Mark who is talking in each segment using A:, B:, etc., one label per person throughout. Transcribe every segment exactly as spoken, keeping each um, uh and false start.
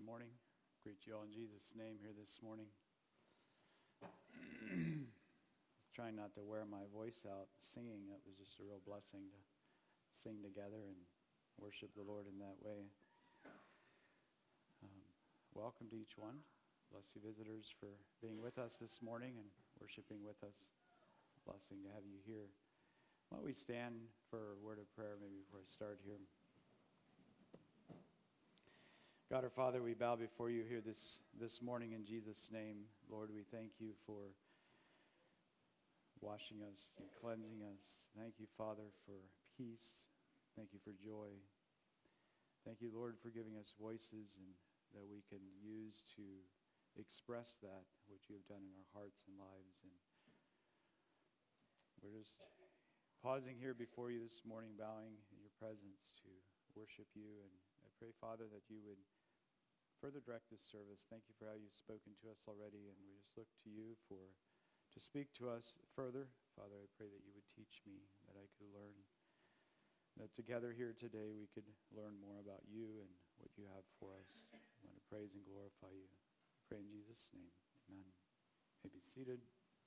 A: morning. Greet you all in Jesus' name here this morning. I was trying not to wear my voice out singing. It was just a real blessing to sing together and worship the Lord in that way. Um, welcome to each one. Bless you visitors for being with us this morning and worshiping with us. It's a blessing to have you here. Why don't we stand for a word of prayer maybe before I start here. God our Father, we bow before you here this, this morning in Jesus' name. Lord, we thank you for washing us and cleansing us. Thank you, Father, for peace. Thank you for joy. Thank you, Lord, for giving us voices and that we can use to express that, which you have done in our hearts and lives. And we're just pausing here before you this morning, bowing in your presence to worship you. And I pray, Father, that you would further direct this service. Thank you for how you've spoken to us already, and we just look to you for to speak to us further. Father, I pray that you would teach me, that I could learn, that together here today we could learn more about you and what you have for us. I want to praise and glorify you. I pray in Jesus' name. Amen. You may be seated.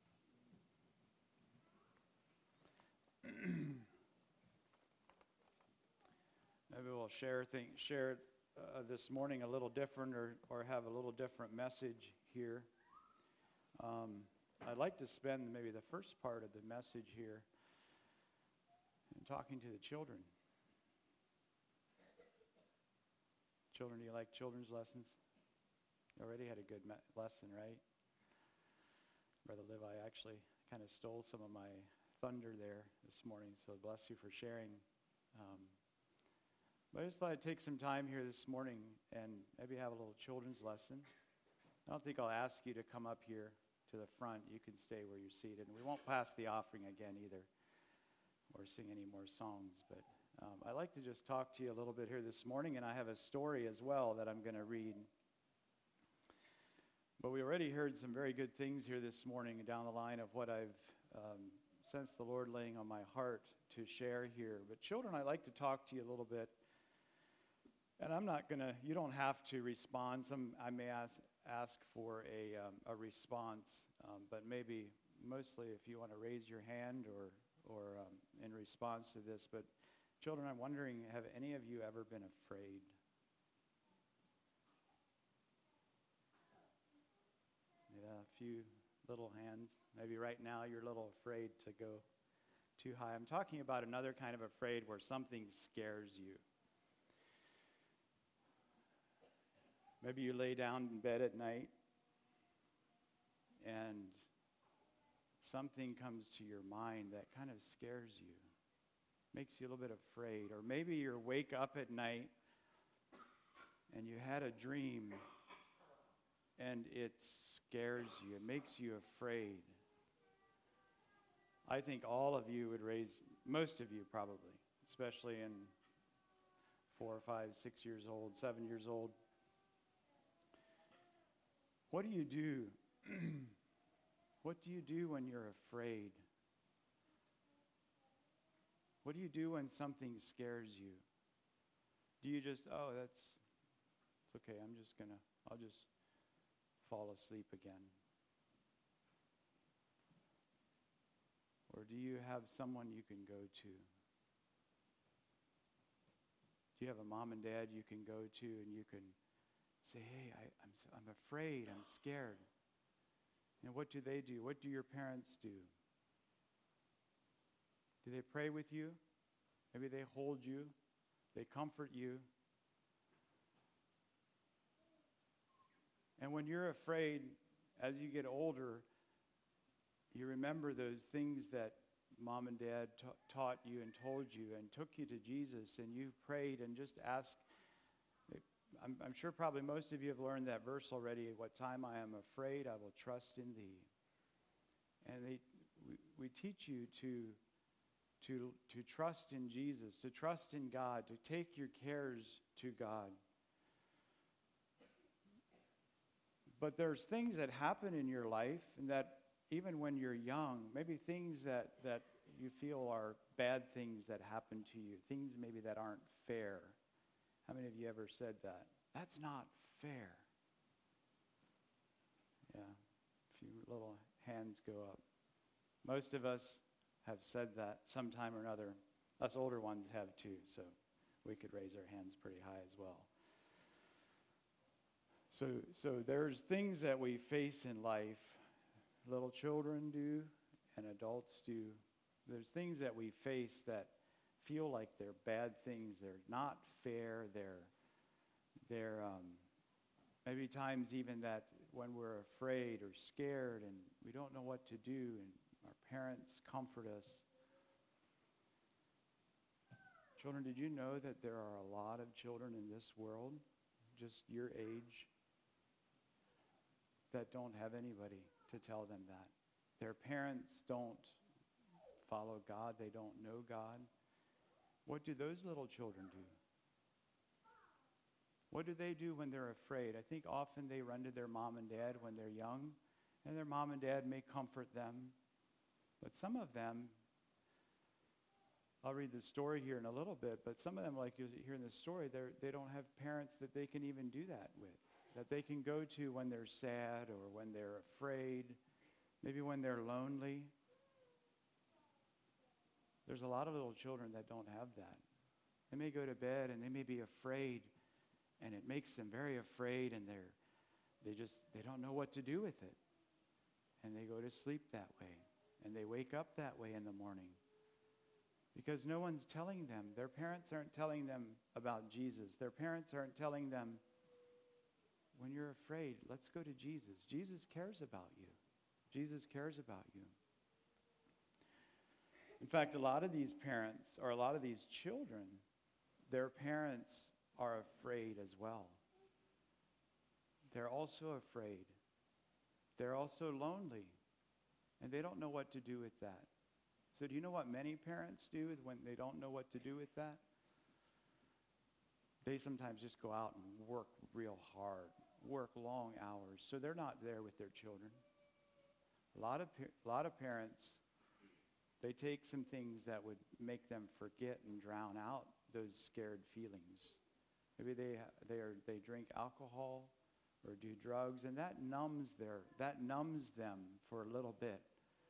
A: Maybe we'll share things, share uh, this morning a little different, or, or have a little different message here. Um, I'd like to spend maybe the first part of the message here in talking to the children. Children, do you like children's lessons? You already had a good me- lesson, right? Brother Levi actually kind of stole some of my thunder there this morning, so bless you for sharing. Um, but I just thought I'd take some time here this morning and maybe have a little children's lesson. I don't think I'll ask you to come up here to the front. You can stay where you're seated. And we won't pass the offering again either or sing any more songs. But um, I'd like to just talk to you a little bit here this morning, and I have a story as well that I'm going to read. But we already heard some very good things here this morning down the line of what I've um, sensed the Lord laying on my heart to share here. But children, I'd like to talk to you a little bit. And I'm not going to, you don't have to respond. Some, I may ask ask for a, um, a response, um, but maybe mostly if you want to raise your hand or, or um, in response to this. But children, I'm wondering, have any of you ever been afraid? Yeah, a few little hands. Maybe right now you're a little afraid to go too high. I'm talking about another kind of afraid where something scares you. Maybe you lay down in bed at night and something comes to your mind that kind of scares you, makes you a little bit afraid. Or maybe you wake up at night and you had a dream and it scares you, it makes you afraid. I think all of you would raise, most of you probably, especially in four or five, six years old, seven years old. What do you do? What do you do when you're afraid? What do you do when something scares you? Do you just, oh, that's, it's okay, I'm just going to, I'll just fall asleep again? Or do you have someone you can go to? Do you have a mom and dad you can go to and you can say, hey, I, I'm, I'm afraid, I'm scared. And what do they do? What do your parents do? Do they pray with you? Maybe they hold you. They comfort you. And when you're afraid, as you get older, you remember those things that mom and dad ta- taught you and told you and took you to Jesus, and you prayed and just asked. I'm, I'm sure probably most of you have learned that verse already. What time I am afraid, I will trust in thee. And they, we, we teach you to, to, to trust in Jesus, to trust in God, to take your cares to God. But there's things that happen in your life, and that even when you're young, maybe things that, that you feel are bad things that happen to you, things maybe that aren't fair. How many of you ever said that? That's not fair. Yeah, a few little hands go up. Most of us have said that sometime or another. Us older ones have too, so we could raise our hands pretty high as well. So, so there's things that we face in life, little children do and adults do. There's things that we face that feel like they're bad things. They're not fair. They're, they're um, maybe times even that when we're afraid or scared and we don't know what to do, and our parents comfort us. Children, did you know that there are a lot of children in this world, just your age, that don't have anybody to tell them that? Their parents don't follow God. They don't know God. What do those little children do? What do they do when they're afraid? I think often they run to their mom and dad when they're young, and their mom and dad may comfort them. But some of them, I'll read the story here in a little bit, but some of them, like you hear in the story, they're, they don't have parents that they can even do that with, that they can go to when they're sad or when they're afraid, maybe when they're lonely. There's a lot of little children that don't have that. They may go to bed and they may be afraid, and it makes them very afraid, and they're they just they don't know what to do with it. And they go to sleep that way, and they wake up that way in the morning. Because no one's telling them. Their parents aren't telling them about Jesus. Their parents aren't telling them, when you're afraid, let's go to Jesus. Jesus cares about you. Jesus cares about you. In fact, a lot of these parents, or a lot of these children, their parents are afraid as well. They're also afraid. They're also lonely. And they don't know what to do with that. So do you know what many parents do when they don't know what to do with that? They sometimes just go out and work real hard, work long hours. So they're not there with their children. A lot of, a lot of parents, they take some things that would make them forget and drown out those scared feelings. Maybe they they are they drink alcohol or do drugs, and that numbs their that numbs them for a little bit.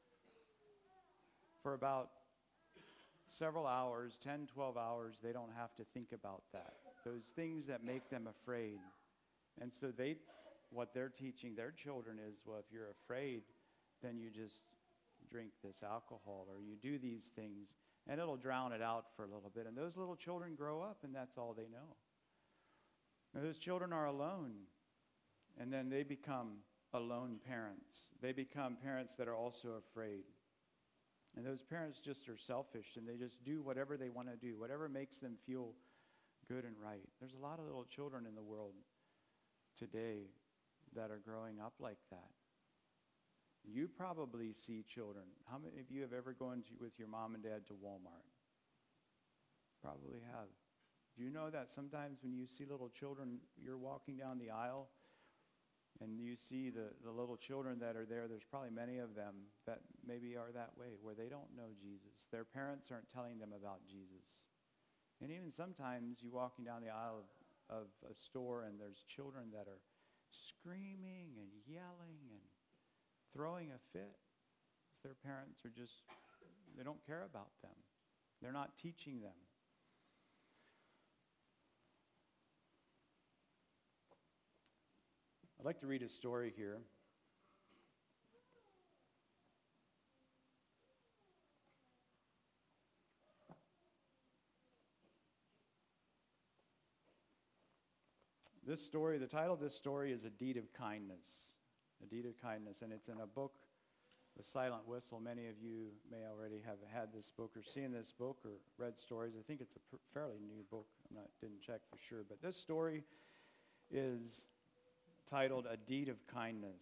A: For about several hours, ten, twelve hours, they don't have to think about that. Those things that make them afraid. And so they, what they're teaching their children is, well, if you're afraid, then you just drink this alcohol or you do these things, and it'll drown it out for a little bit. And those little children grow up, and that's all they know. And those children are alone, and then they become alone parents. They become parents that are also afraid. And those parents just are selfish, and they just do whatever they want to do, whatever makes them feel good and right. There's a lot of little children in the world today that are growing up like that. You probably see children. How many of you have ever gone to, with your mom and dad to Walmart? Probably have. Do you know that sometimes when you see little children, you're walking down the aisle, and you see the, the little children that are there, there's probably many of them that maybe are that way, where they don't know Jesus. Their parents aren't telling them about Jesus. And even sometimes you're walking down the aisle of, of a store, and there's children that are screaming and yelling and throwing a fit. Because their parents are just, they don't care about them. They're not teaching them. I'd like to read a story here. This story, the title of this story is A Deed of Kindness. A Deed of Kindness, and it's in a book, The Silent Whistle. Many of you may already have had this book or seen this book or read stories. I think it's a pr- fairly new book. I not didn't check for sure, but this story is titled A Deed of Kindness.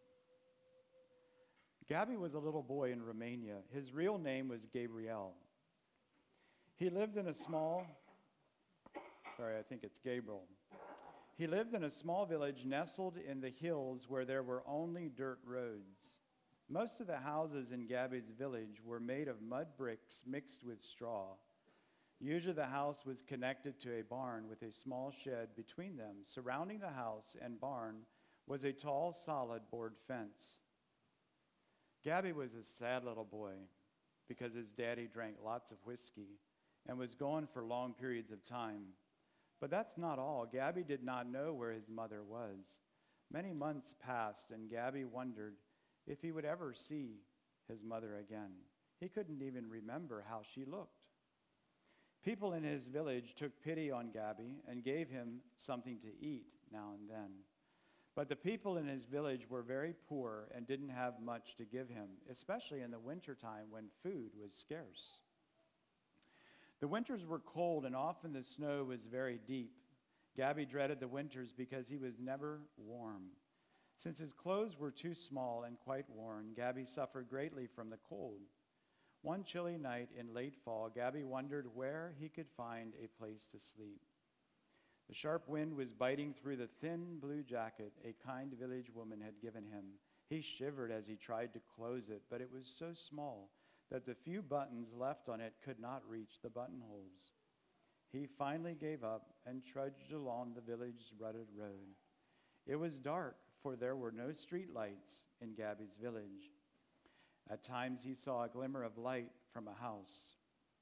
A: Gabby was a little boy in Romania. His real name was Gabriel. He lived in a small, sorry, I think it's Gabriel. He lived in a small village nestled in the hills where there were only dirt roads. Most of the houses in Gabby's village were made of mud bricks mixed with straw. Usually the house was connected to a barn with a small shed between them. Surrounding the house and barn was a tall, solid board fence. Gabby was a sad little boy because his daddy drank lots of whiskey and was gone for long periods of time. But that's not all. Gabby did not know where his mother was. Many months passed, and Gabby wondered if he would ever see his mother again. He couldn't even remember how she looked. People in his village took pity on Gabby and gave him something to eat now and then. But the people in his village were very poor and didn't have much to give him, especially in the wintertime when food was scarce. The winters were cold, and often the snow was very deep. Gabby dreaded the winters because he was never warm. Since his clothes were too small and quite worn, Gabby suffered greatly from the cold. One chilly night in late fall, Gabby wondered where he could find a place to sleep. The sharp wind was biting through the thin blue jacket a kind village woman had given him. He shivered as he tried to close it, but it was so small that the few buttons left on it could not reach the buttonholes. He finally gave up and trudged along the village's rutted road. It was dark, for there were no street lights in Gabby's village. At times he saw a glimmer of light from a house.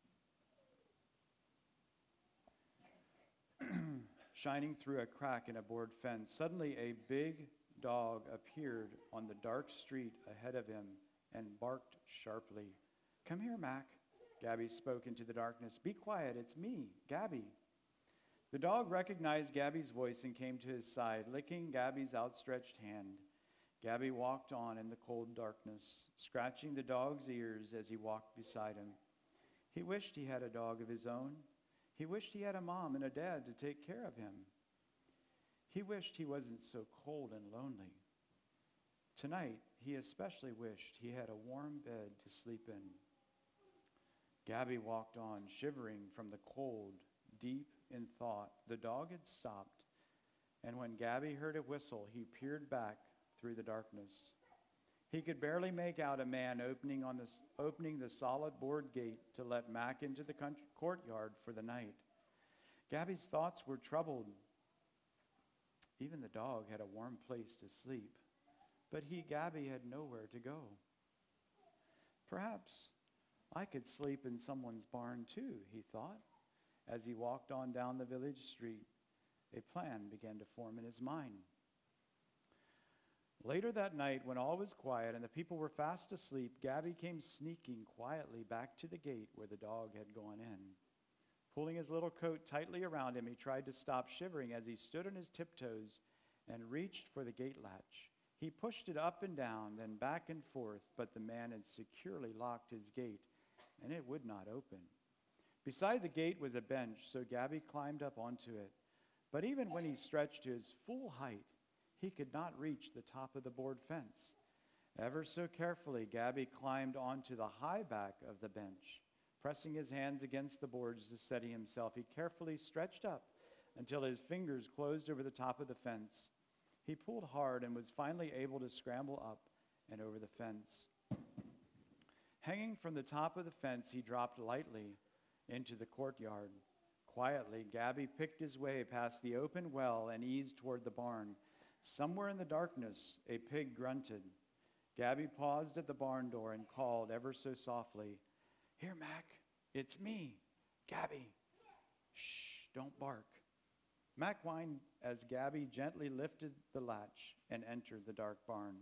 A: Shining through a crack in a board fence, suddenly a big dog appeared on the dark street ahead of him and barked sharply. "Come here, Mac," Gabby spoke into the darkness. "Be quiet, it's me, Gabby." The dog recognized Gabby's voice and came to his side, licking Gabby's outstretched hand. Gabby walked on in the cold darkness, scratching the dog's ears as he walked beside him. He wished he had a dog of his own. He wished he had a mom and a dad to take care of him. He wished he wasn't so cold and lonely. Tonight, he especially wished he had a warm bed to sleep in. Gabby walked on, shivering from the cold, deep in thought. The dog had stopped, and when Gabby heard a whistle, he peered back through the darkness. He could barely make out a man opening, on the, opening the solid board gate to let Mac into the country, courtyard for the night. Gabby's thoughts were troubled. Even the dog had a warm place to sleep, but he, Gabby, had nowhere to go. Perhaps I could sleep in someone's barn too, he thought. As he walked on down the village street, a plan began to form in his mind. Later that night, when all was quiet and the people were fast asleep, Gabby came sneaking quietly back to the gate where the dog had gone in. Pulling his little coat tightly around him, he tried to stop shivering as he stood on his tiptoes and reached for the gate latch. He pushed it up and down, then back and forth, but the man had securely locked his gate, and it would not open. Beside the gate was a bench, so Gabby climbed up onto it. But even when he stretched to his full height, he could not reach the top of the board fence. Ever so carefully, Gabby climbed onto the high back of the bench. Pressing his hands against the boards to steady himself, he carefully stretched up until his fingers closed over the top of the fence. He pulled hard and was finally able to scramble up and over the fence. Hanging from the top of the fence, he dropped lightly into the courtyard. Quietly, Gabby picked his way past the open well and eased toward the barn. Somewhere in the darkness, a pig grunted. Gabby paused at the barn door and called ever so softly, "Here, Mac, it's me, Gabby. Shh, don't bark." Mac whined as Gabby gently lifted the latch and entered the dark barn.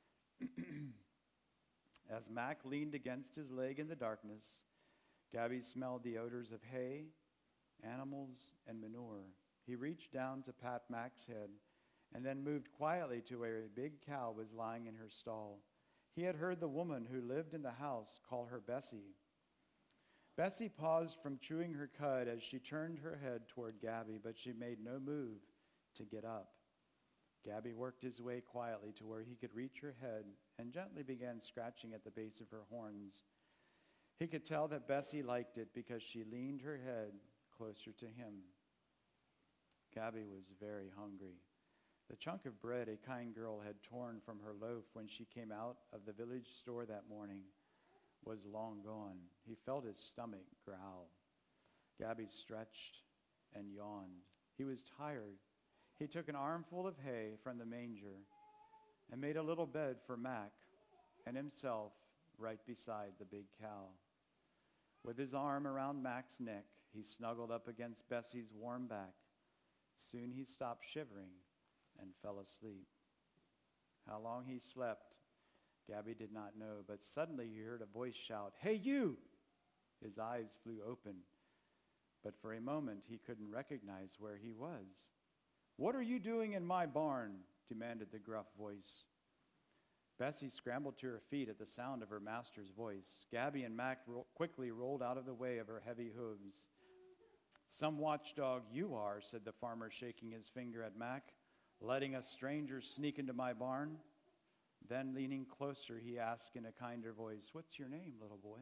A: As Mac leaned against his leg in the darkness, Gabby smelled the odors of hay, animals, and manure. He reached down to pat Mac's head and then moved quietly to where a big cow was lying in her stall. He had heard the woman who lived in the house call her Bessie. Bessie paused from chewing her cud as she turned her head toward Gabby, but she made no move to get up. Gabby worked his way quietly to where he could reach her head and gently began scratching at the base of her horns. He could tell that Bessie liked it because she leaned her head closer to him. Gabby was very hungry. The chunk of bread a kind girl had torn from her loaf when she came out of the village store that morning was long gone. He felt his stomach growl. Gabby stretched and yawned. He was tired. He took an armful of hay from the manger and made a little bed for Mac and himself right beside the big cow. With his arm around Mac's neck, he snuggled up against Bessie's warm back. Soon he stopped shivering and fell asleep. How long he slept, Gabby did not know, but suddenly he heard a voice shout, "Hey, you!" His eyes flew open, but for a moment he couldn't recognize where he was. "What are you doing in my barn?" demanded the gruff voice. Bessie scrambled to her feet at the sound of her master's voice. Gabby and Mac ro- quickly rolled out of the way of her heavy hooves. "Some watchdog you are," said the farmer, shaking his finger at Mac, "letting a stranger sneak into my barn." Then, leaning closer, he asked in a kinder voice, "What's your name, little boy?"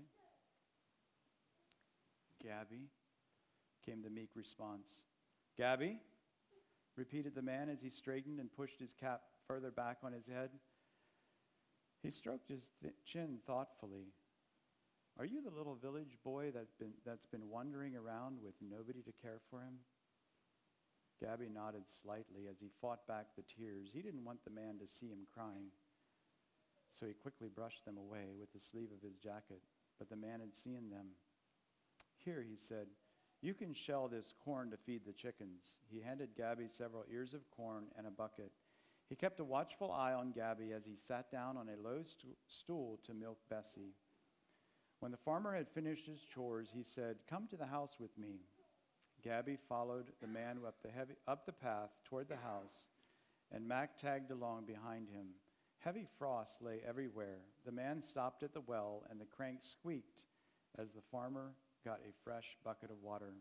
A: "Gabby," came the meek response. "Gabby?" repeated the man as he straightened and pushed his cap further back on his head. He stroked his th- chin thoughtfully. "Are you the little village boy that been, that's been wandering around with nobody to care for him?" Gabby nodded slightly as he fought back the tears. He didn't want the man to see him crying, so he quickly brushed them away with the sleeve of his jacket, but the man had seen them. "Here," he said, "you can shell this corn to feed the chickens." He handed Gabby several ears of corn and a bucket. He kept a watchful eye on Gabby as he sat down on a low st- stool to milk Bessie. When the farmer had finished his chores, he said, "Come to the house with me." Gabby followed the man up the, heavy, up the path toward the house, and Mac tagged along behind him. Heavy frost lay everywhere. The man stopped at the well, and the crank squeaked as the farmer got a fresh bucket of water.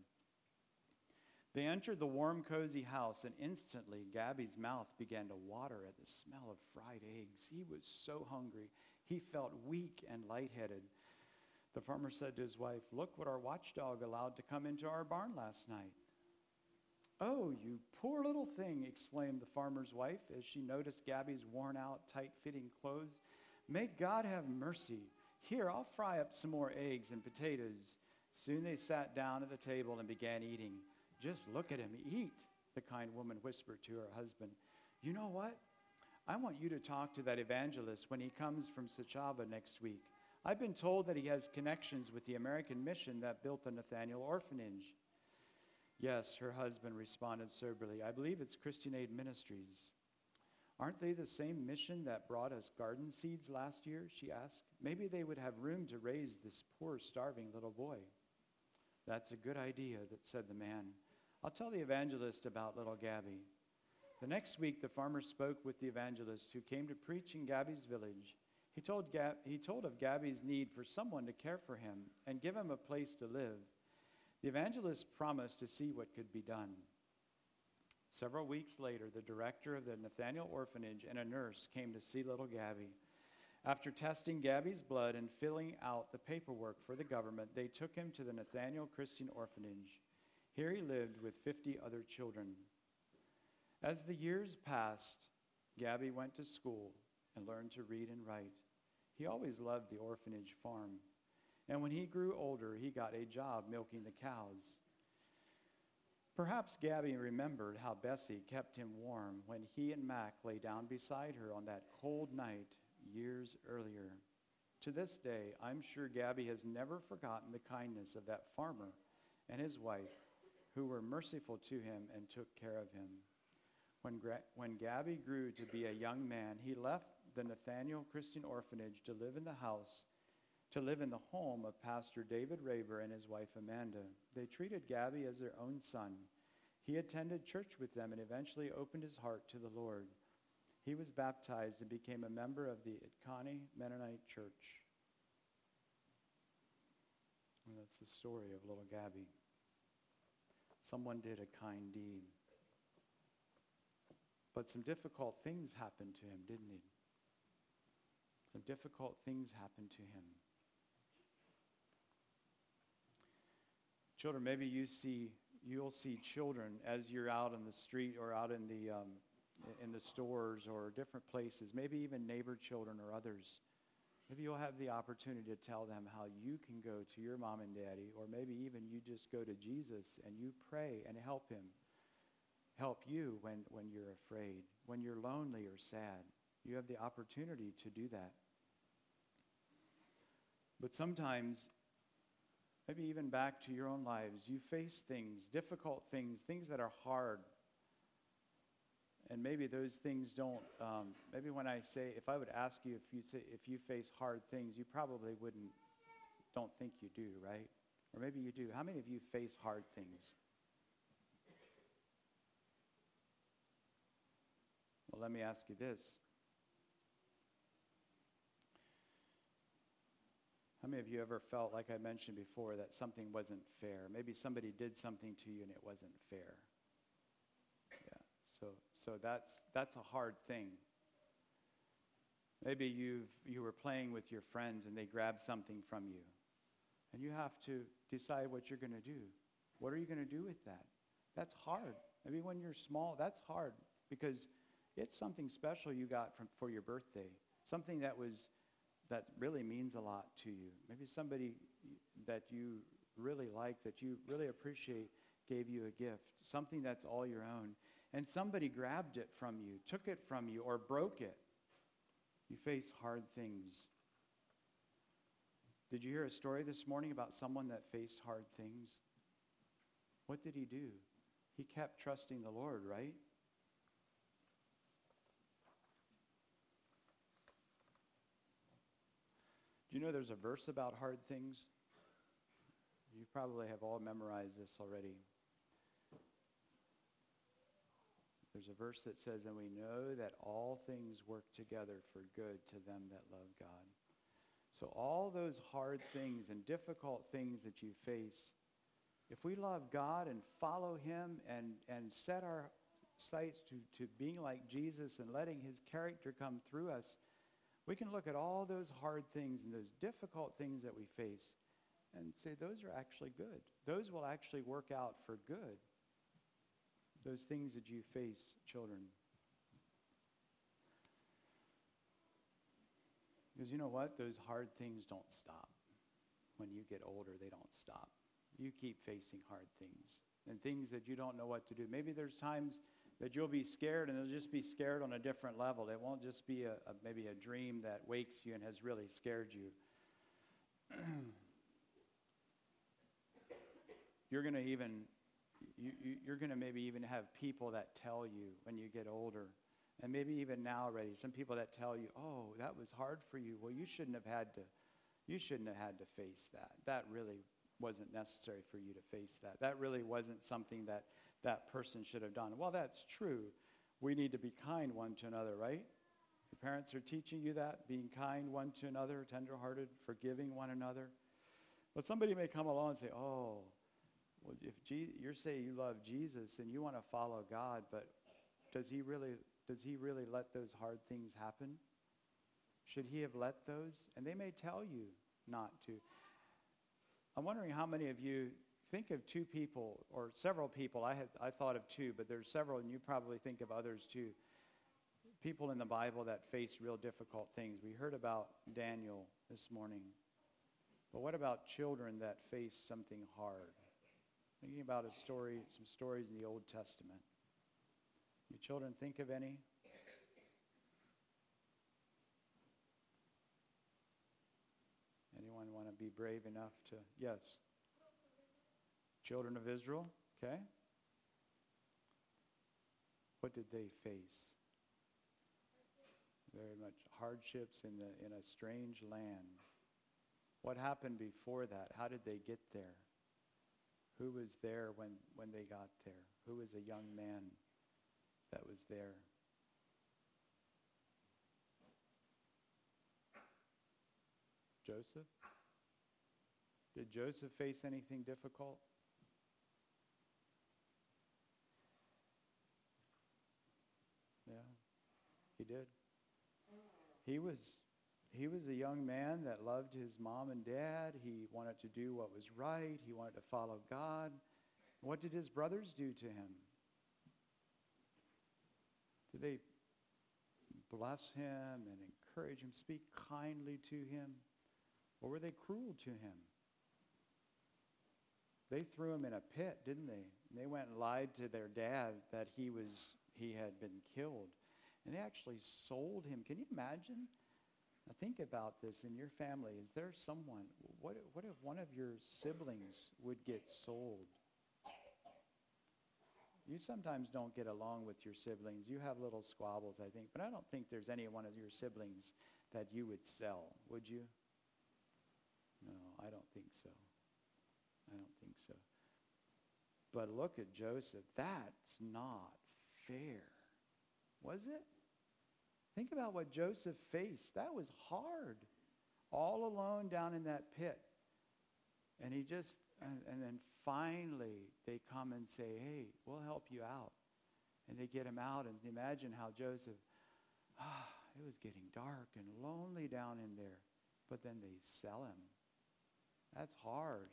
A: They entered the warm, cozy house, and instantly Gabby's mouth began to water at the smell of fried eggs. He was so hungry. He felt weak and lightheaded. The farmer said to his wife, "Look what our watchdog allowed to come into our barn last night." "Oh, you poor little thing," exclaimed the farmer's wife as she noticed Gabby's worn-out, tight-fitting clothes. "May God have mercy. Here, I'll fry up some more eggs and potatoes." Soon they sat down at the table and began eating. "Just look at him eat," the kind woman whispered to her husband. "You know what? I want you to talk to that evangelist when he comes from Suceava next week. I've been told that he has connections with the American mission that built the Nathaniel Orphanage." "Yes," her husband responded soberly. "I believe it's Christian Aid Ministries." "Aren't they the same mission that brought us garden seeds last year?" she asked. "Maybe they would have room to raise this poor, starving little boy." "That's a good idea," that said the man. "I'll tell the evangelist about little Gabby." The next week, the farmer spoke with the evangelist who came to preach in Gabby's village. He told, Gab- he told of Gabby's need for someone to care for him and give him a place to live. The evangelist promised to see what could be done. Several weeks later, the director of the Nathaniel Orphanage and a nurse came to see little Gabby. After testing Gabby's blood and filling out the paperwork for the government, they took him to the Nathaniel Christian Orphanage. Here he lived with fifty other children. As the years passed, Gabby went to school and learned to read and write. He always loved the orphanage farm. And when he grew older, he got a job milking the cows. Perhaps Gabby remembered how Bessie kept him warm when he and Mac lay down beside her on that cold night years earlier. To this day, I'm sure Gabby has never forgotten the kindness of that farmer and his wife, who were merciful to him and took care of him. When, Gra- when Gabby grew to be a young man, he left the Nathaniel Christian Orphanage to live in the house, to live in the home of Pastor David Raber and his wife Amanda. They treated Gabby as their own son. He attended church with them and eventually opened his heart to the Lord. He was baptized and became a member of the Itkani Mennonite Church. And that's the story of little Gabby. Someone did a kind deed. But some difficult things happened to him, didn't he? Some difficult things happened to him. Children, maybe you see, you'll see children as you're out on the street or out in the um, in the stores or different places, maybe even neighbor children or others. Maybe you'll have the opportunity to tell them how you can go to your mom and daddy, or maybe even you just go to Jesus and you pray and help him. Help you when, when you're afraid, when you're lonely or sad. You have the opportunity to do that. But sometimes, maybe even back to your own lives, you face things, difficult things, things that are hard. And maybe those things don't, um, maybe when I say, if I would ask you if you say, if you face hard things, you probably wouldn't, don't think you do, right? Or maybe you do. How many of you face hard things? Well, let me ask you this. How many of you ever felt, like I mentioned before, that something wasn't fair? Maybe somebody did something to you and it wasn't fair. Yeah, so so that's that's a hard thing. Maybe you've you were playing with your friends and they grabbed something from you. And you have to decide what you're going to do. What are you going to do with that? That's hard. Maybe when you're small, that's hard because it's something special you got from for your birthday. Something that was that really means a lot to you. Maybe somebody that you really like, that you really appreciate, gave you a gift, something that's all your own. And somebody grabbed it from you, took it from you, or broke it. You face hard things. Did you hear a story this morning about someone that faced hard things? What did he do? He kept trusting the Lord, right? Do you know there's a verse about hard things? You probably have all memorized this already. There's a verse that says, and we know that all things work together for good to them that love God. So all those hard things and difficult things that you face, if we love God and follow him and, and set our sights to, to being like Jesus and letting his character come through us, we can look at all those hard things and those difficult things that we face and say, those are actually good. Those will actually work out for good. Those things that you face, children. Because you know what? Those hard things don't stop. When you get older, they don't stop. You keep facing hard things and things that you don't know what to do. Maybe there's times that you'll be scared, and it'll just be scared on a different level. It won't just be a, a maybe a dream that wakes you and has really scared you. You're going to even, you, you, you're going to maybe even have people that tell you when you get older, and maybe even now already, some people that tell you, oh, that was hard for you. Well, you shouldn't have had to, you shouldn't have had to face that. That really wasn't necessary for you to face that. That really wasn't something that that person should have done. Well, that's true. We need to be kind one to another, right? Your parents are teaching you that, being kind one to another, tenderhearted, forgiving one another. But somebody may come along and say, oh, well, if Je- you're saying you love Jesus and you want to follow God, but does he really, does he really let those hard things happen? Should he have let those? And they may tell you not to. I'm wondering how many of you think of two people or several people. I had I thought of two, but there's several, and you probably think of others too. People in the Bible that face real difficult things. We heard about Daniel this morning. But what about children that face something hard? Thinking about a story, some stories in the Old Testament. You children think of any? Anyone want to be brave enough to? Yes. Children of Israel, okay. What did they face? Very much hardships in the in a strange land. What happened before that? How did they get there? Who was there when, when they got there? Who was a young man that was there? Joseph? Did Joseph face anything difficult? Yeah, he did. He was he was a young man that loved his mom and dad. He wanted to do what was right. He wanted to follow God. What did his brothers do to him? Did they bless him and encourage him, speak kindly to him? Or were they cruel to him? They threw him in a pit, didn't they? And they went and lied to their dad that he was he had been killed. And they actually sold him. Can you imagine? Now think about this in your family. Is there someone, what, what if one of your siblings would get sold? You sometimes don't get along with your siblings. You have little squabbles, I think. But I don't think there's any one of your siblings that you would sell, would you? No, I don't think so. I don't think so. But look at Joseph. That's not fair. Was it? Think about what Joseph faced. That was hard. All alone down in that pit. And he just, and, and then finally they come and say, hey, we'll help you out. And they get him out. And imagine how Joseph, ah, it was getting dark and lonely down in there. But then they sell him. That's hard.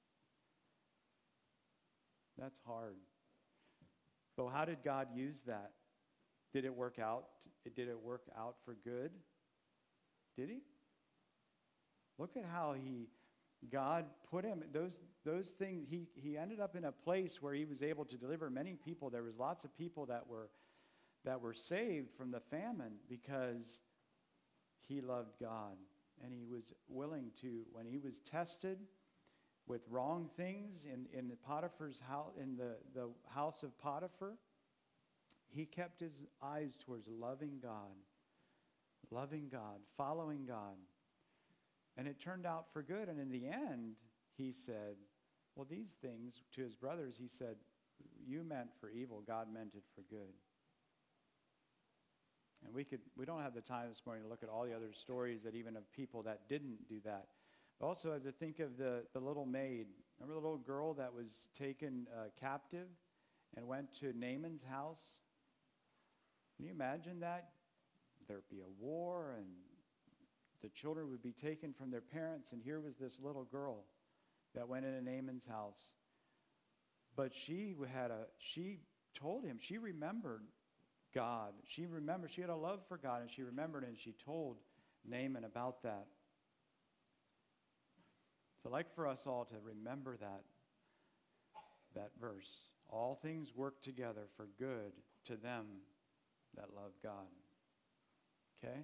A: That's hard. So how did God use that? Did it work out? Did it work out for good? Did he? Look at how he, God put him, those those things, he, he ended up in a place where he was able to deliver many people. There was lots of people that were that were saved from the famine because he loved God. And he was willing to, when he was tested with wrong things in, in the Potiphar's house, in the, the house of Potiphar, he kept his eyes towards loving God, loving God, following God. And it turned out for good. And in the end, he said, well, these things, to his brothers, he said, you meant for evil, God meant it for good. And we could we don't have the time this morning to look at all the other stories that even of people that didn't do that. But also to think of the, the little maid. Remember the little girl that was taken uh, captive and went to Naaman's house? Can you imagine that? There'd be a war and the children would be taken from their parents, and here was this little girl that went into Naaman's house. But she had a she told him, she remembered God. She remembered, she had a love for God, and she remembered, and she told Naaman about that. So I'd like for us all to remember that, that verse. All things work together for good to them that love God. Okay?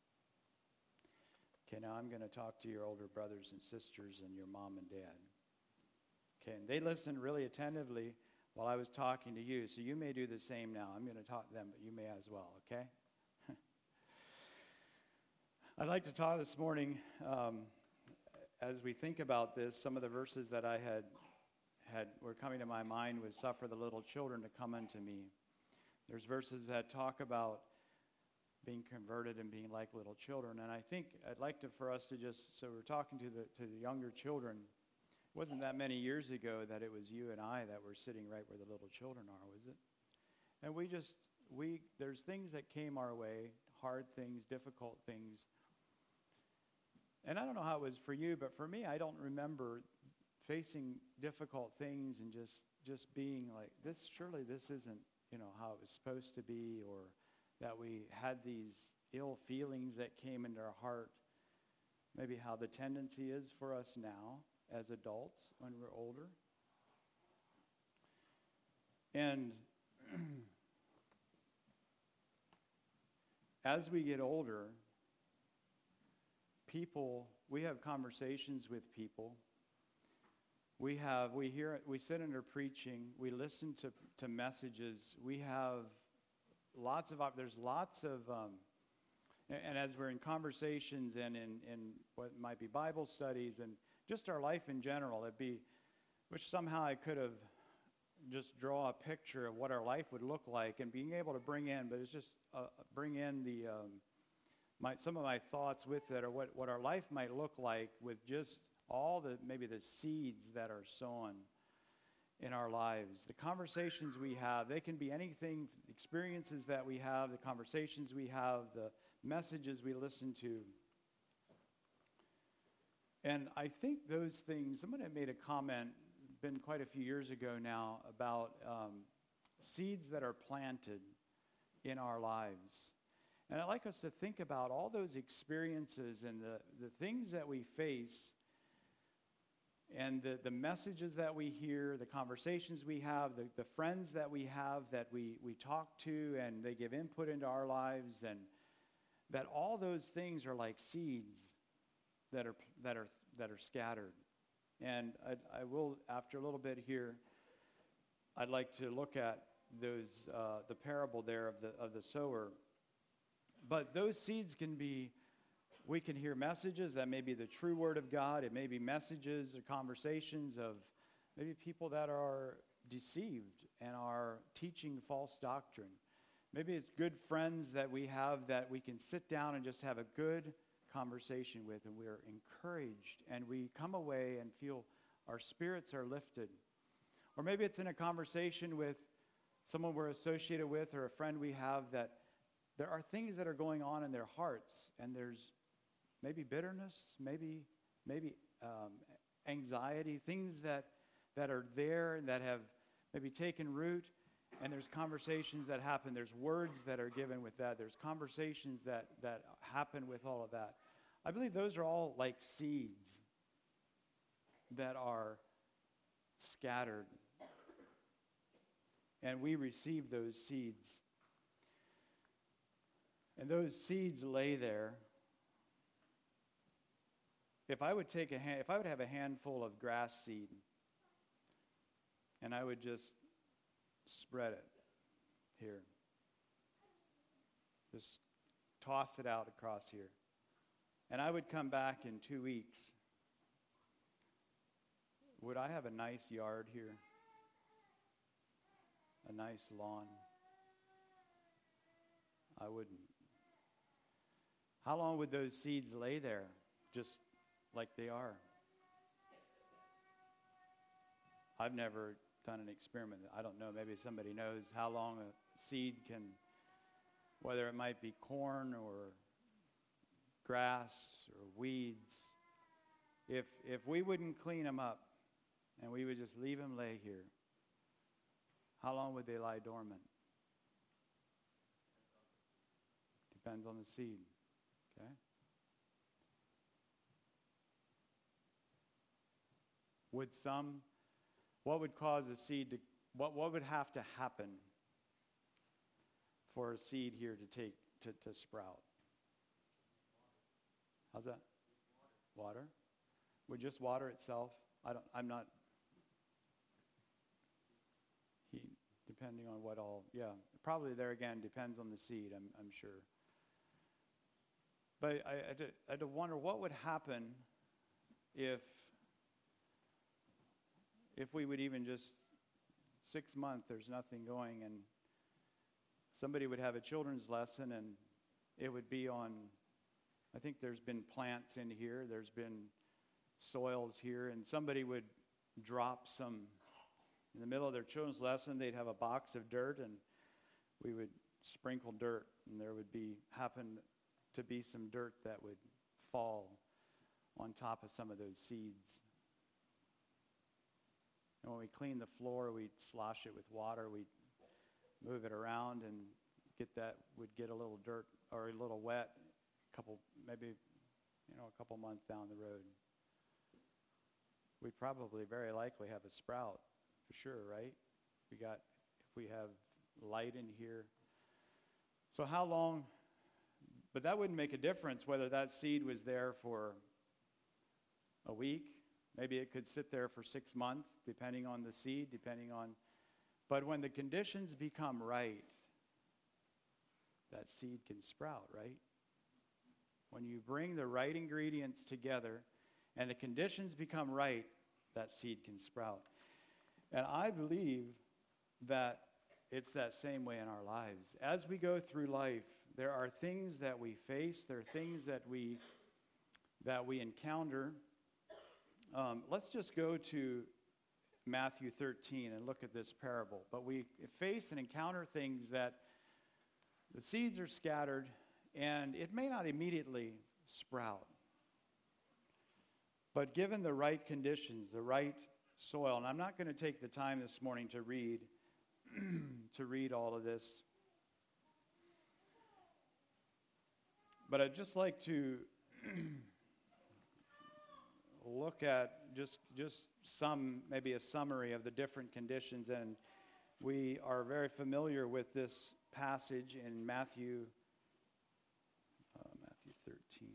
A: Okay, now I'm going to talk to your older brothers and sisters and your mom and dad. Okay, and they listened really attentively while I was talking to you, so you may do the same now. I'm going to talk to them, but you may as well, okay? I'd like to talk this morning, um, as we think about this, some of the verses that I had, had were coming to my mind was, suffer the little children to come unto me. There's verses that talk about being converted and being like little children, and I think I'd like to, for us to just, so we're talking to the to the younger children. It wasn't that many years ago that it was you and I that were sitting right where the little children are, was it? And we just, we there's things that came our way, hard things, difficult things. And I don't know how it was for you, but for me, I don't remember facing difficult things and just, just being like, this, surely this isn't, you know, how it was supposed to be, or that we had these ill feelings that came into our heart. Maybe how the tendency is for us now as adults when we're older. And as we get older, people, we have conversations with people. We have, we hear, we sit under preaching. We listen to, to messages. We have lots of, there's lots of, um, and, and as we're in conversations and in, in what might be Bible studies and just our life in general, it'd be, which somehow I could have just draw a picture of what our life would look like and being able to bring in, but it's just uh, bring in the, um, my, some of my thoughts with it, or what, what our life might look like with just all the, maybe the seeds that are sown in our lives. The conversations we have, they can be anything, experiences that we have, the conversations we have, the messages we listen to. And I think those things, somebody made a comment, been quite a few years ago now, about um, seeds that are planted in our lives. And I'd like us to think about all those experiences and the, the things that we face and the, the messages that we hear, the conversations we have, the, the friends that we have that we, we talk to and they give input into our lives, and that all those things are like seeds that are, that are, that are scattered. And I, I will, after a little bit here, I'd like to look at those, uh, the parable there of the, of the sower. But those seeds can be, we can hear messages that may be the true word of God. It may be messages or conversations of maybe people that are deceived and are teaching false doctrine. Maybe it's good friends that we have that we can sit down and just have a good conversation with, and we are encouraged, and we come away and feel our spirits are lifted. Or maybe it's in a conversation with someone we're associated with or a friend we have that there are things that are going on in their hearts, and there's maybe bitterness, maybe maybe um, anxiety, things that that are there that have maybe taken root, and there's conversations that happen. There's words that are given with that. There's conversations that, that happen with all of that. I believe those are all like seeds that are scattered, and we receive those seeds. And those seeds lay there. If I would take a hand, if I would have a handful of grass seed, and I would just spread it here, just toss it out across here, and I would come back in two weeks, would I have a nice yard here? A nice lawn? I wouldn't. How long would those seeds lay there, just like they are? I've never done an experiment. I don't know. Maybe somebody knows how long a seed can, whether it might be corn or grass or weeds. If if we wouldn't clean them up and we would just leave them lay here, how long would they lie dormant? Depends on the seed. Okay? Would some, what would cause a seed to, what, what would have to happen for a seed here to take, to, to sprout? How's that? Water? Would just water itself? I don't, I'm not, heat, depending on what all, yeah. Probably there again, depends on the seed, I'm, I'm sure. But I, I, did, I did wonder what would happen if if we would even just six months, there's nothing going, and somebody would have a children's lesson, and it would be on, I think there's been plants in here, there's been soils here, and somebody would drop some, in the middle of their children's lesson, they'd have a box of dirt, and we would sprinkle dirt, and there would be, happen to be some dirt that would fall on top of some of those seeds. And when we clean the floor, we'd slosh it with water, we'd move it around and get that, would get a little dirt or a little wet, a couple, maybe, you know, a couple months down the road. We'd probably very likely have a sprout, for sure, right? We got, if we have light in here. So how long, but that wouldn't make a difference whether that seed was there for a week. Maybe it could sit there for six months, depending on the seed, depending on, but when the conditions become right, that seed can sprout, right? When you bring the right ingredients together and the conditions become right, that seed can sprout. And I believe that it's that same way in our lives. As we go through life, there are things that we face, there are things that we that we encounter. Um, let's just go to Matthew thirteen and look at this parable. But we face and encounter things that the seeds are scattered, and it may not immediately sprout. But given the right conditions, the right soil, and I'm not going to take the time this morning to read to read all of this. But I'd just like to look at just just some, maybe a summary of the different conditions. And we are very familiar with this passage in Matthew, uh, Matthew thirteen.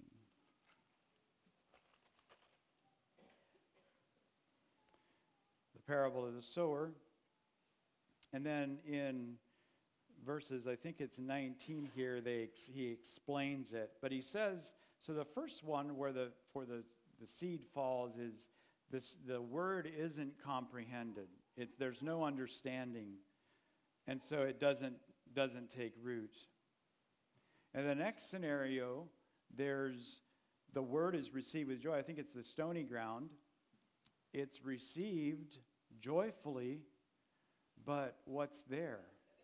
A: The parable of the sower. And then in verses, I think it's nineteen here, they he explains it. But he says, so the first one where the for the, the seed falls is this, the word isn't comprehended. It's there's no understanding. And so it doesn't doesn't take root. And the next scenario, there's the word is received with joy. I think it's the stony ground. It's received joyfully, but what's there?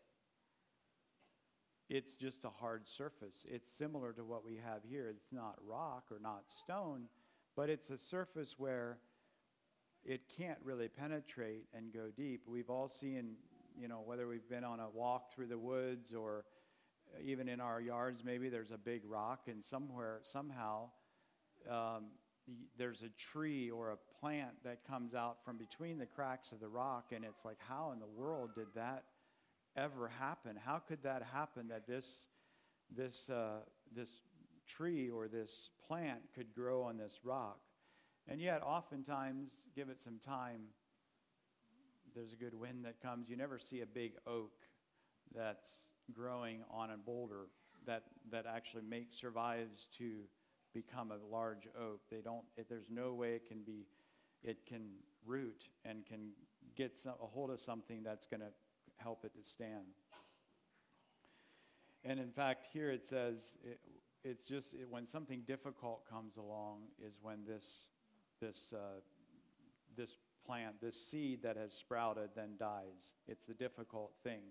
A: It's just a hard surface. It's similar to what we have here. It's not rock or not stone, but it's a surface where it can't really penetrate and go deep. We've all seen, you know, whether we've been on a walk through the woods or even in our yards, maybe there's a big rock, and somewhere, somehow, um, there's a tree or a plant that comes out from between the cracks of the rock, and it's like, how in the world did that ever happen? How could that happen, that this this uh, this tree or this plant could grow on this rock? And yet, oftentimes, give it some time, there's a good wind that comes. You never see a big oak that's growing on a boulder that that actually makes survives to become a large oak. They don't. It, there's no way it can be. It can root and can get some, a hold of something that's going to help it to stand. And in fact, here it says it, it's just it, when something difficult comes along is when this this uh, this plant, this seed that has sprouted, then dies. It's the difficult thing.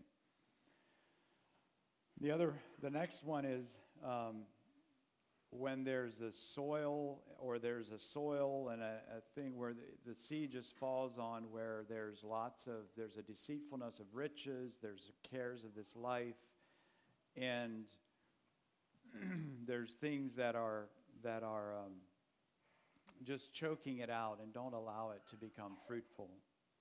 A: The other, the next one is um, when there's a soil, or there's a soil and a, a thing where the, the seed just falls on, where there's lots of, there's a deceitfulness of riches, there's the cares of this life, and there's things that are that are um, just choking it out and don't allow it to become fruitful.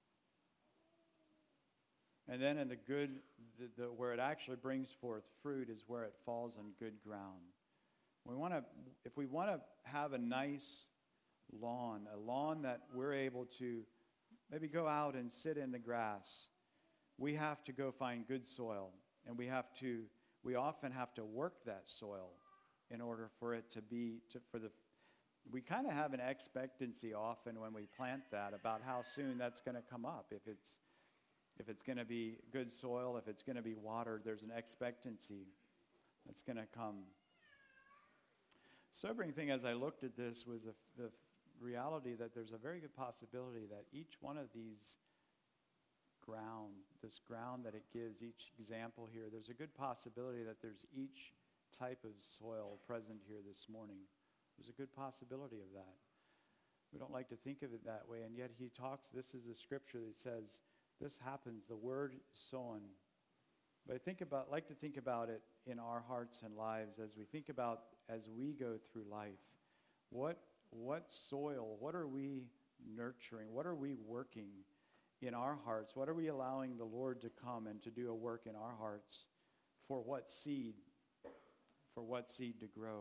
A: And then in the good, the, the, where it actually brings forth fruit is where it falls on good ground. We want to, if we want to have a nice lawn, a lawn that we're able to maybe go out and sit in the grass, we have to go find good soil, and we have to, we often have to work that soil in order for it to be, to, for the, we kind of have an expectancy often when we plant that about how soon that's going to come up. If it's If it's going to be good soil, if it's going to be watered, there's an expectancy that's going to come. Sobering thing as I looked at this was the, the reality that there's a very good possibility that each one of these ground, this ground that it gives, each example here, there's a good possibility that there's each type of soil present here this morning. There's a good possibility of that. We don't like to think of it that way, and yet he talks, this is a scripture that says, this happens, the word is sown. But I think about, like to think about it in our hearts and lives as we think about, as we go through life. What, what soil, what are we nurturing? What are we working in our hearts? What are we allowing the Lord to come and to do a work in our hearts? For what seed? For what seed to grow?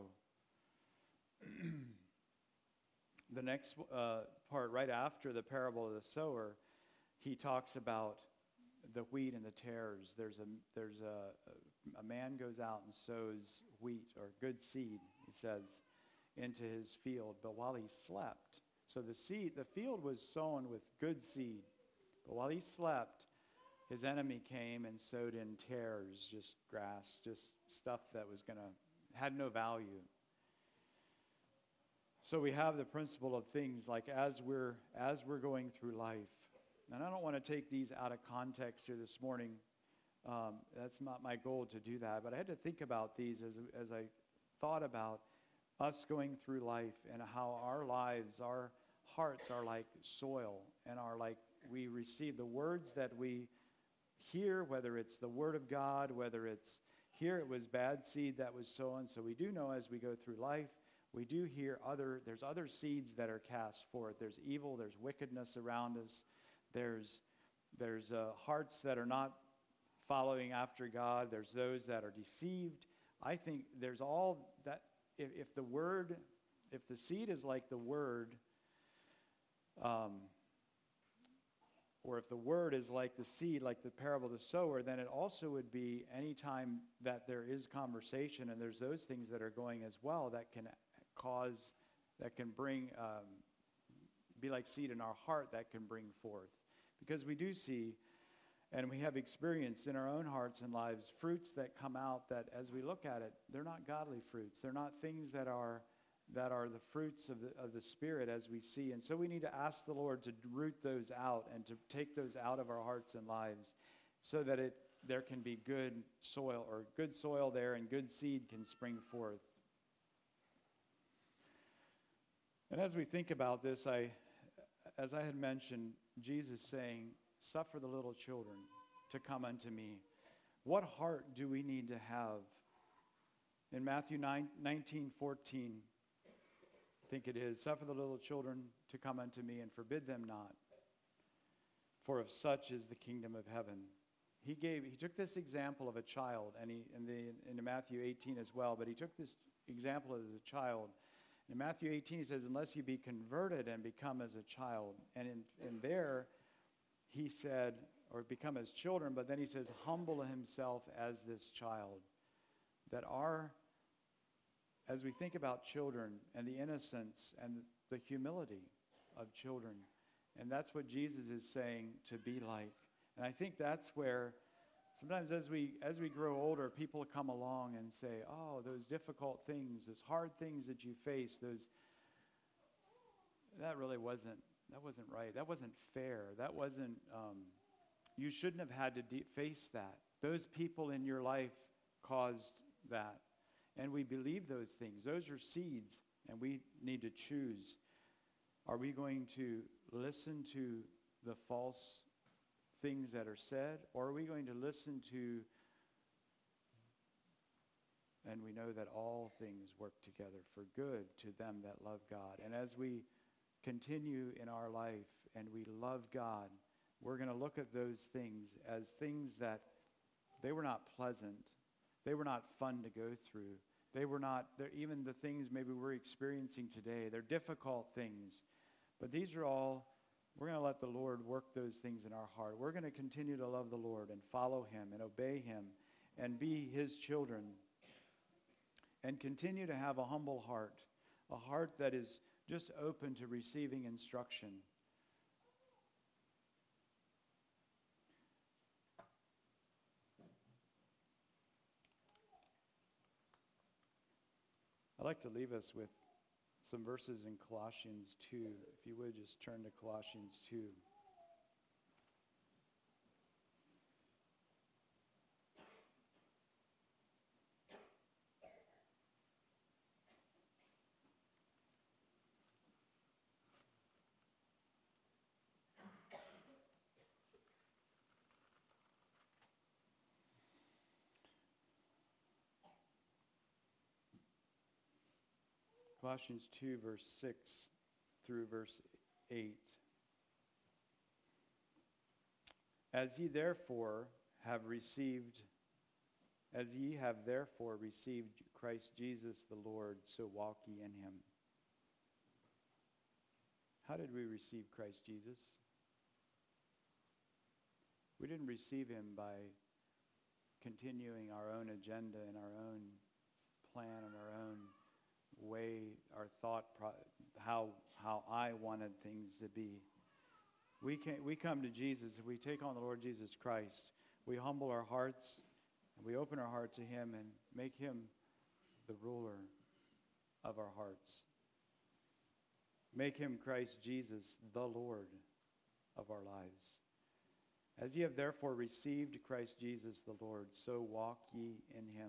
A: The next uh, part, right after the parable of the sower, he talks about the wheat and the tares. There's a there's a a man goes out and sows wheat or good seed, he says, into his field. But while he slept, so the seed, the field was sown with good seed. But while he slept, his enemy came and sowed in tares, just grass, just stuff that was gonna had no value. So we have the principle of things like as we're as we're going through life. And I don't want to take these out of context here this morning. Um, that's not my goal to do that. But I had to think about these as, as I thought about us going through life and how our lives, our hearts are like soil and are like we receive the words that we hear, whether it's the Word of God, whether it's Here it was bad seed that was sown. So we do know as we go through life, we do hear other, there's other seeds that are cast forth. There's evil, there's wickedness around us. There's, there's uh, hearts that are not following after God. There's those that are deceived. I think there's all that, if, if the word, if the seed is like the word, um, or if the word is like the seed, like the parable of the sower, then it also would be any time that there is conversation and there's those things that are going as well that can cause, that can bring, um, be like seed in our heart that can bring forth. Because we do see, and we have experienced in our own hearts and lives, fruits that come out that as we look at it, they're not godly fruits. They're not things that are that are the fruits of the, of the Spirit as we see. And so we need to ask the Lord to root those out and to take those out of our hearts and lives so that it there can be good soil or good soil there and good seed can spring forth. And as we think about this, I, as I had mentioned, Jesus saying, suffer the little children to come unto me. What heart do we need to have? In Matthew nine, nineteen fourteen, I think it is, suffer the little children to come unto me and forbid them not, for of such is the kingdom of heaven. He gave, he took this example of a child, and he in the in Matthew eighteen as well, but he took this example as a child. In Matthew eighteen, he says, unless you be converted and become as a child. And in, in there, he said, or become as children, but then he says, humble himself as this child. That our, as we think about children and the innocence and the humility of children, and that's what Jesus is saying to be like. And I think that's where sometimes as we as we grow older, people come along and say, oh, those difficult things, those hard things that you face, those, that really wasn't, that wasn't right. That wasn't fair. That wasn't, um, you shouldn't have had to de- face that. Those people in your life caused that. And we believe those things. Those are seeds, and we need to choose. Are we going to listen to the false things that are said, or are we going to listen to, and we know that all things work together for good to them that love God. And as we continue in our life and we love God, we're going to look at those things as things that they were not pleasant. They were not fun to go through. They were not, even the things maybe we're experiencing today, they're difficult things. But these are all, we're going to let the Lord work those things in our heart. We're going to continue to love the Lord and follow him and obey him and be his children and continue to have a humble heart, a heart that is just open to receiving instruction. I'd like to leave us with some verses in Colossians two. If you would just turn to Colossians two. Colossians two, verse six through verse eight. As ye therefore have received, as ye have therefore received Christ Jesus the Lord, so walk ye in him. How did we receive Christ Jesus? We didn't receive him by continuing our own agenda and our own plan and our own way, our thought, pro- how how I wanted things to be. We can we come to Jesus, we take on the Lord Jesus Christ. We humble our hearts, and we open our heart to him and make him the ruler of our hearts. Make him, Christ Jesus, the Lord of our lives. As ye have therefore received Christ Jesus the Lord, so walk ye in him.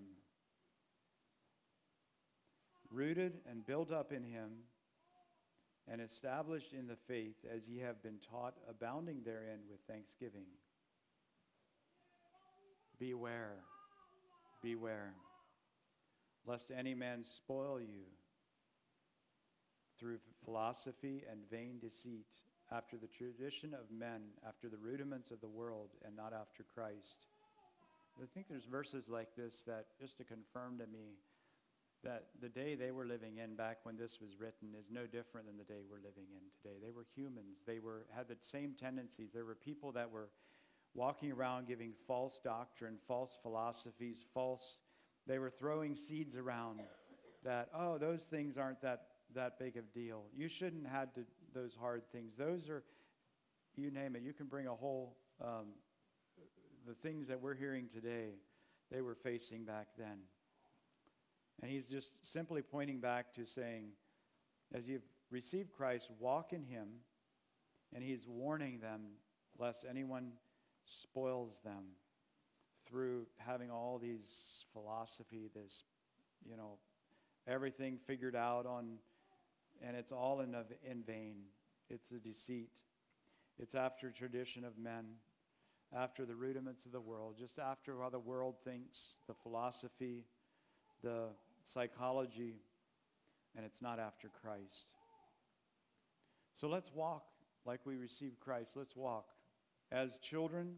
A: Rooted and built up in him, and established in the faith as ye have been taught, abounding therein with thanksgiving. Beware, beware, lest any man spoil you through philosophy and vain deceit, after the tradition of men, after the rudiments of the world, and not after Christ. I think there's verses like this that just to confirm to me that the day they were living in back when this was written is no different than the day we're living in today. They were humans. They were had the same tendencies. There were people that were walking around giving false doctrine, false philosophies, false, they were throwing seeds around that, oh, those things aren't that, that big of deal. You shouldn't have to, those hard things. Those are, you name it, you can bring a whole, um, the things that we're hearing today, they were facing back then. And he's just simply pointing back to saying, as you've received Christ, walk in him, and he's warning them lest anyone spoils them through having all these philosophy, this, you know, everything figured out on, and it's all in, in vain. It's a deceit. It's after tradition of men, after the rudiments of the world, just after how the world thinks, the philosophy, the psychology, and it's not after Christ. So let's walk like we received Christ. Let's walk as children,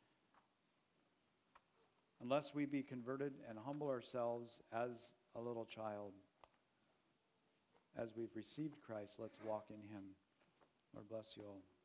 A: unless we be converted and humble ourselves as a little child. As we've received Christ, let's walk in him. Lord bless you all.